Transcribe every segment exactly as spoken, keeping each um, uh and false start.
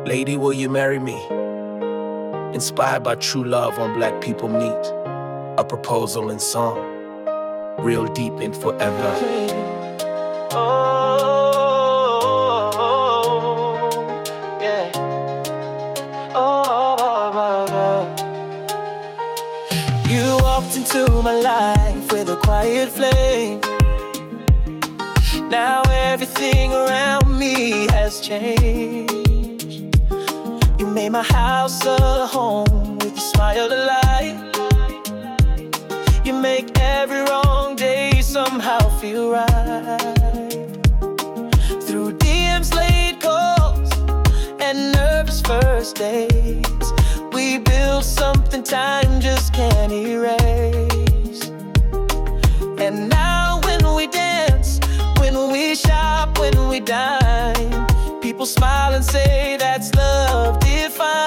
Lady, will you marry me? Inspired by true love on Black People Meet. A proposal in song, real deep and forever. Oh, yeah. Oh, you walked into my life with a quiet flame. Now everything around me has changed. You made my house a home with your smile a light. You make every wrong day somehow feel right. Through D Ms, late calls, and nervous first days, we built something time just can't erase. And now when we dance, when we shop, when we dine, people smile and say that's love defined.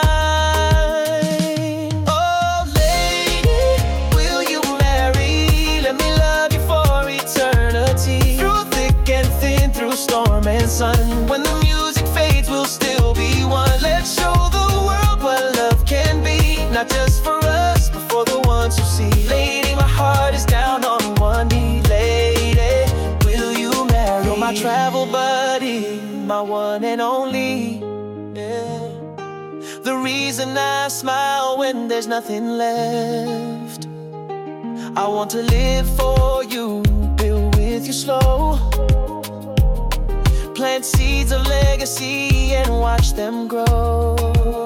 Oh lady, will you marry? Let me love you for eternity. Through thick and thin, through storm and sun, when the music fades, we'll still be one. Let's show the world what love can be, not just for us, but for the ones who see. Lady, my heart is down on one knee. Lady, will you marry? You're my travel buddy, my one and only. Yeah. The reason I smile when there's nothing left. I want to live for you, build with you slow. Plant seeds of legacy and watch them grow.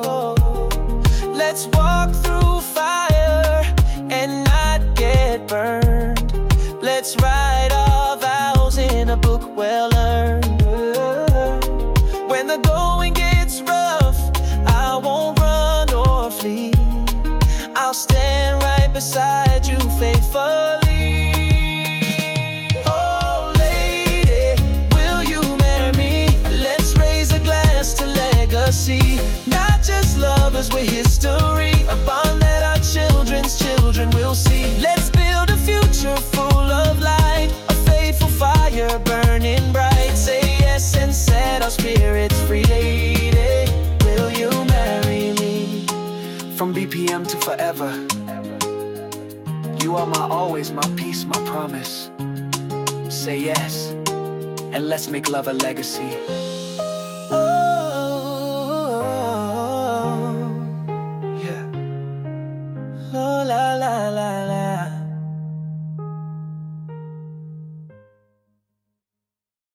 Let's walk through fire and not get burned. Let's write our vows in a book well earned. When the going gets rough, I won't run or flee. I'll stand right beside you faithfully. Oh lady, will you marry me? Let's raise a glass to legacy. Not just lovers, we're history, a bond that our children's children will see. Let's build a future full of light, a faithful fire burning bright. Say yes and set our spirits free. Lady, will you marry me? From B P M to forever, you are my always, my peace, my promise. Say yes, and let's make love a legacy.